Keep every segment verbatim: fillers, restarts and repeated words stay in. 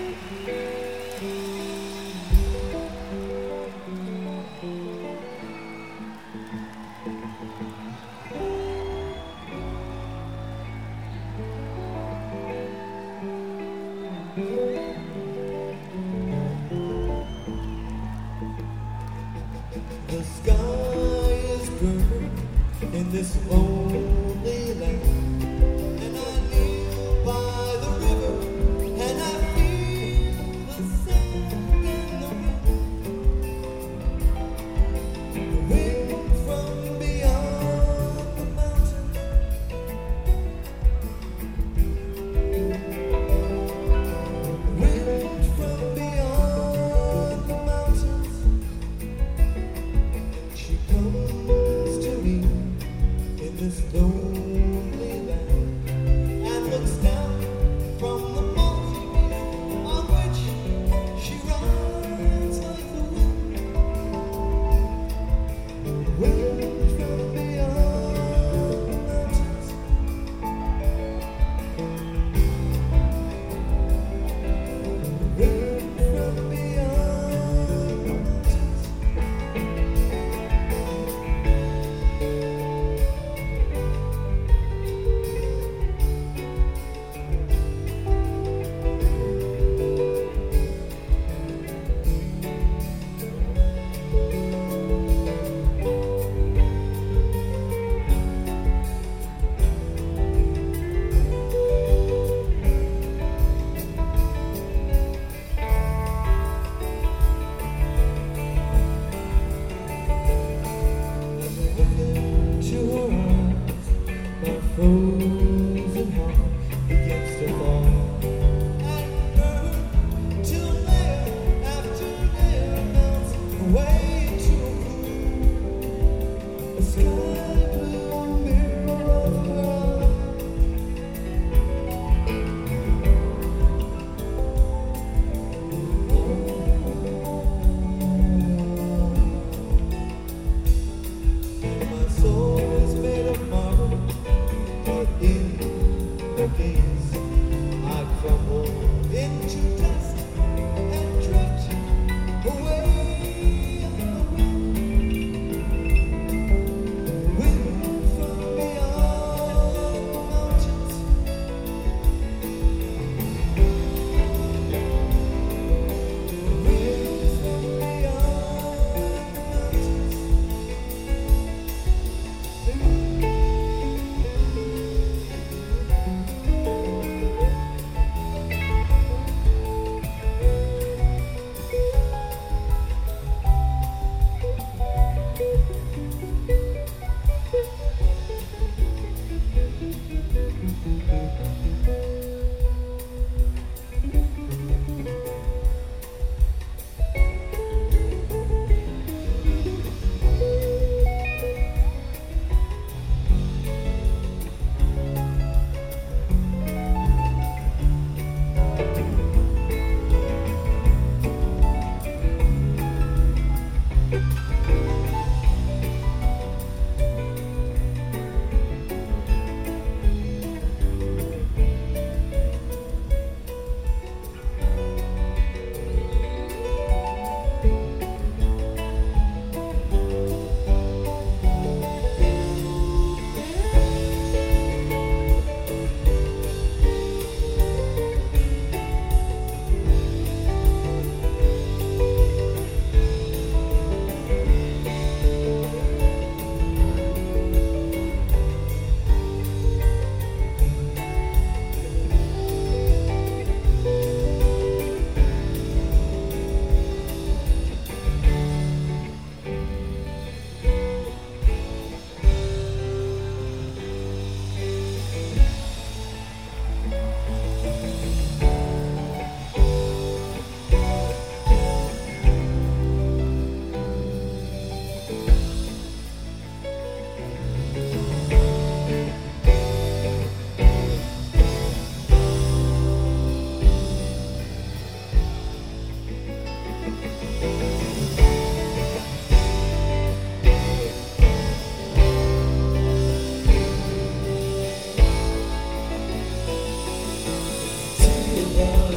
The sky is burning in this lonely land, and I kneel by the river and I feel the sand and the wind, the wind from beyond the mountains, the wind from beyond the mountains. She comes to me in this lonely land and looks down from the mountain on which she rides like the wind, the wind from beyond the mountains, the wind from beyond the mountains. To her arms, my frozen heart begins to fall and burn till layer after layer melts away to a sky blue mirror of her My soul is made of marble, but in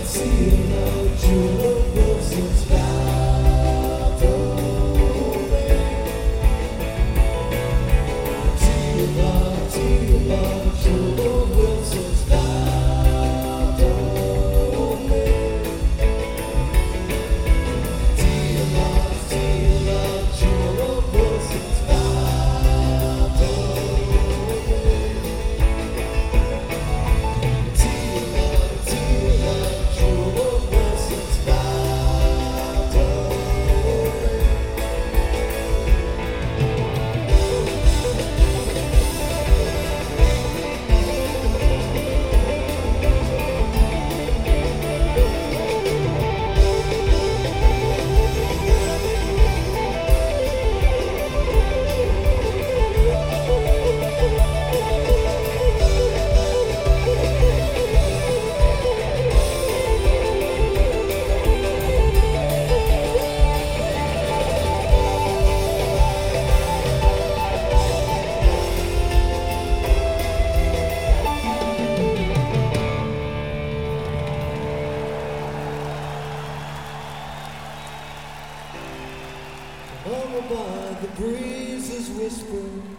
All by the breezes whisper